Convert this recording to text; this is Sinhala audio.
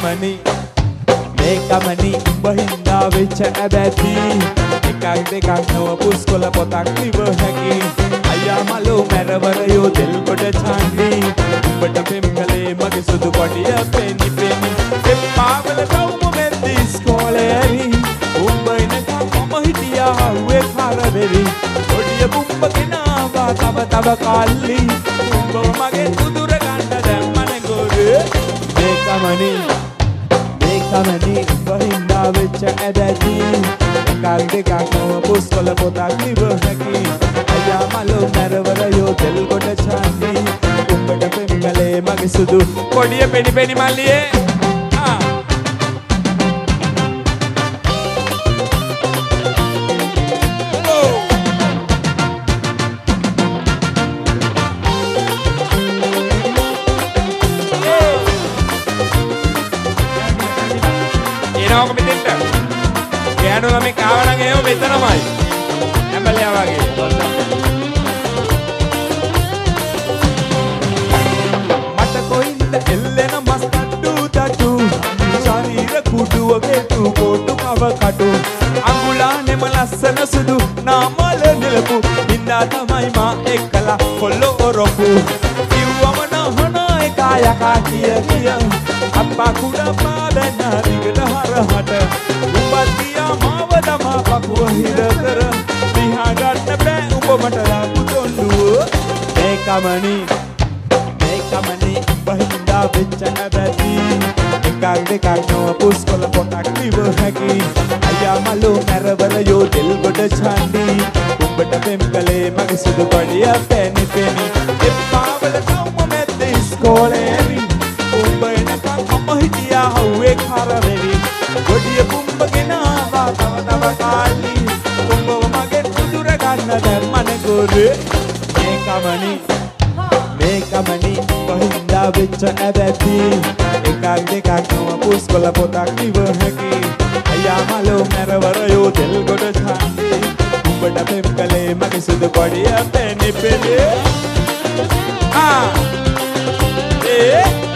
මේකමනි මේකමනි උඹ හින්දා වෙච්ච ඇබැති එකක් දෙකක් නොව පුස්කොළ පොතක් ලිව හැකි අයියා මලෝ මැරවරයෝ දෙල් කොට චාන්දි උඹට පෙම් කලේ මගේ සුදු කොටිය පෙනි පෙනි එපාවල තවම මෙද්දි ඉස්කෝලේ ඇවි උඹ එනකම් මම හිටියා හව්වේ කරවෙරි කොටිය බුම්බ කෙනාවා තව කල්ලි උඹව මගේ උදුර ගන්න දැම්මනේ ගොඩේ මේකමනි මේකමනි උඹ හින්දා වෙච්ච ඇබැති එකක් දෙකක් නොව පුස්කොළ පොතක් ලිව හැකි අයියා මලෝ මැරවරයෝ දෙල් කොට චාන්දි උඹට පෙම් කලේ මගේ සුදු කොඩිය පෙනි පෙනි මල්ලියේ ගෑනු ළමෙක් ආව නම් එහෙම මෙතනමයි. ඇඹලයා වගේ. මට කොයින්ද එල්ලෙන මස් කට්ටු තටු. ශරීර කුඩුවගේ කොටු කව කටු. අඟුලානෙම ලස්සන සුදු නාමල නෙලපු. ඉන්දා තමයි මා එක්කලා කොල්ලෝ ඔරොපු. කිව්වම නහන එකා යකා කිය. අප්පා කුඩා පාදන දිගට හරහට. උඹතියා මාව දමා පකුව හිර කර දිහා ගන්න බෑ උඹ මට ලාපු තොණ්ඩුව මේකමනි උඹ හින්දා වෙච්ච නැබැති එකක් දෙකක් නොව පුස්කොළ පොතක් ලිව හැකි අයියා මලෝ මැරවරයෝ දෙල් කොට චාන්දි උඹට පෙම් කලේ මගේ සුදු කොඩිය පෙනි පෙනි එපාවල තවම මැද්ද ඉස්කෝලේ ඇවි උඹ එනකම් මම හිටියා හව්වේ කරවෙරි ගොඩිය බුම්බ ගෙනාවා තව කාලි උඹව මගේ උදුර ගන්න දැම්මනේ ගොඩේ මේකමනි පහින්දා වෙච්ච ඇබැති එකක් දෙකක් නොව පුස්කොළ පොතක් ලිව හැකි අයියා මලෝ මැරවරයෝ දෙල් කොට චාන්දි උඹට පෙම් කලේ මගේ සුදු කොඩිය පෙනි පෙනි